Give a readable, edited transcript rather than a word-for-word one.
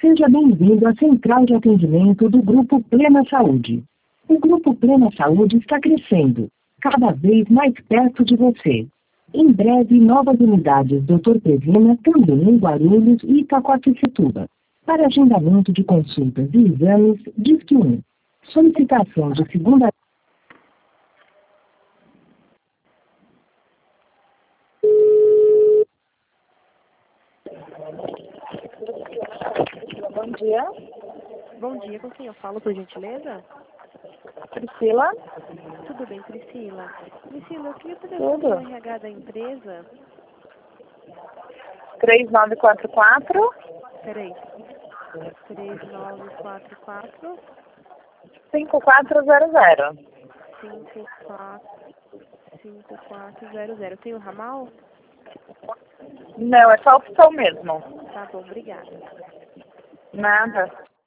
Seja bem-vindo à central de atendimento do Grupo Plena Saúde. O Grupo Plena Saúde está crescendo, cada vez mais perto de você. Em breve, novas unidades Dr. Pezina, também em Guarulhos e Itacoaticetuba. Para agendamento de consultas e exames, disque 1. Solicitação de segunda... Bom dia. Bom dia, com quem eu falo, por gentileza? Priscila? Tudo bem, Priscila? Priscila, eu queria saber Tudo. o RH da empresa. 3944. Peraí. 3944 5400. 5400. Tem o ramal? Não, é só opção mesmo. Tá bom, obrigada. Nada.